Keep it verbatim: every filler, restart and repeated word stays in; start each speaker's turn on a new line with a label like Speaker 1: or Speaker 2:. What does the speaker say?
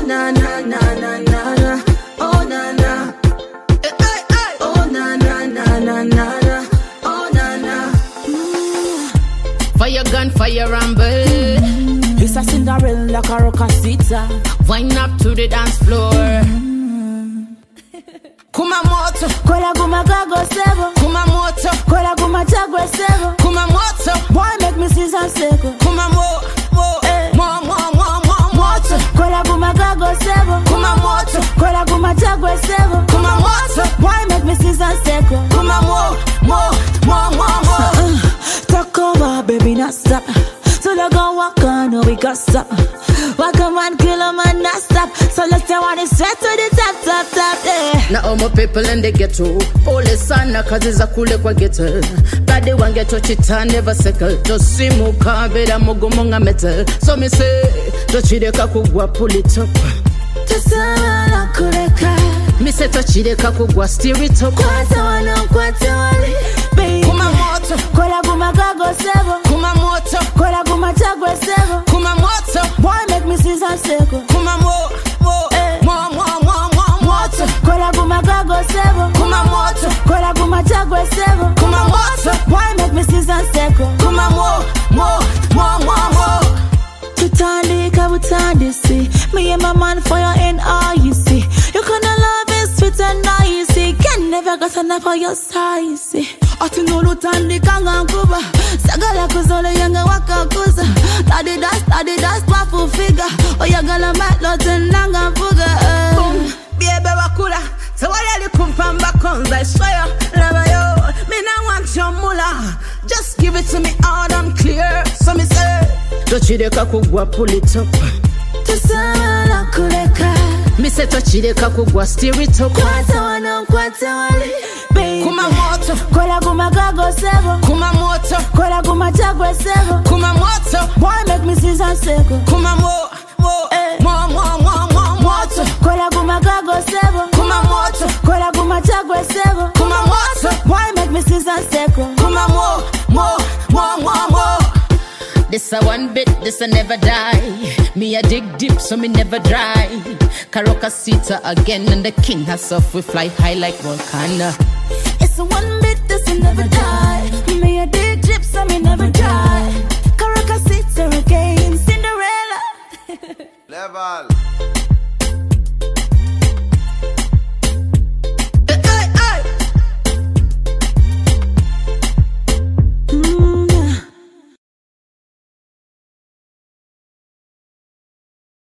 Speaker 1: na na na na na na. Oh na na. Hey, hey, hey. Oh na na na na na na. Oh na na. Mm. Fire gun, fire and bird. Mm.
Speaker 2: It's a Cinderella Carocasita.
Speaker 1: Wind up to the dance floor. Mm. Kumamoto.
Speaker 2: Kola guma gago sebo.
Speaker 1: Kumamoto.
Speaker 2: Kola guma chagwe sebo.
Speaker 1: Kumamoto.
Speaker 2: Boy make me see some seko.
Speaker 1: Kumamo, mo, eh. mo, mo, mo, mo, moto.
Speaker 2: Kola guma gago sebo.
Speaker 1: Kumamoto.
Speaker 2: Kola guma chagwe sebo.
Speaker 1: Kumamoto.
Speaker 2: Boy make me see some seko.
Speaker 1: Kumamo, mo, mo, mo, mo.
Speaker 2: Uh, talk over, baby, not stop. So let's go walk on, no we got stop. Walk a man, kill a man, not stop. So let's say what is straight to the top, top, top, yeah.
Speaker 1: Now all my people in the ghetto, police sana kazi za kule kwa ghetto. Badi wange chochita never settle. Josi muka bila mugumunga metal. So me say, tochideka kugwa pull it up.
Speaker 2: Tusama na kureka.
Speaker 1: Me say tochideka kugwa steer it up.
Speaker 2: Kwata wana kwata wali, baby.
Speaker 1: Kumamoto.
Speaker 2: Kola guma gago sebo.
Speaker 1: Kumamoto.
Speaker 2: Kola guma chagwe sebo.
Speaker 1: Kumamoto.
Speaker 2: Boy make me see some seko.
Speaker 1: Kumamo, mo, eh. mo, mo, mo, mo, moto.
Speaker 2: Kola guma gago sebo.
Speaker 1: Kumamoto.
Speaker 2: Kola guma chagwe sebo.
Speaker 1: Kumamoto.
Speaker 2: Boy make me see some seko.
Speaker 1: Kumamo, mo, mo, mo, mo.
Speaker 2: Tutali kabutandi see. Me and my man for your in all you see. You kinda love is sweet and nice. Can never get enough of your size. Ati nulu tandi kanga kuba. Sagala kuzole yanga waka kuza. Tadi das, tadi das, wafu figa. Oyagala matlo nanga fuga.
Speaker 1: Boom, biebe wakula. So what are you kumpamba konza? I swear, love yo. Me now want your mula. Just give it to me out and clear. So me say, tochideka kugwa pull it up.
Speaker 2: Tusama na kureka.
Speaker 1: Me say tochideka kugwa steer it up.
Speaker 2: Kwata wana kwata wali, baby.
Speaker 1: Kumamoto.
Speaker 2: Kola guma gago sebo.
Speaker 1: Kumamoto.
Speaker 2: Kola guma chagwe sebo.
Speaker 1: Kumamoto.
Speaker 2: Boy make me see some seko.
Speaker 1: Kumamo, mo,
Speaker 2: eh.
Speaker 1: mo, mo, mo, mo, moto.
Speaker 2: Kola guma gago sebo.
Speaker 1: Kumamoto.
Speaker 2: Kola guma chagwe sebo.
Speaker 1: Kumamoto.
Speaker 2: Boy make me see some seko.
Speaker 1: Kumamo, mo, mo, mo, mo. This a one bit, this a never die. Me a dig deep, so me never dry. Carocasita again, and the king herself we fly high like volcano.
Speaker 2: It's a one bit, this a never die. Me a dig deep, so me never dry. Carocasita again, Cinderella.
Speaker 3: Level.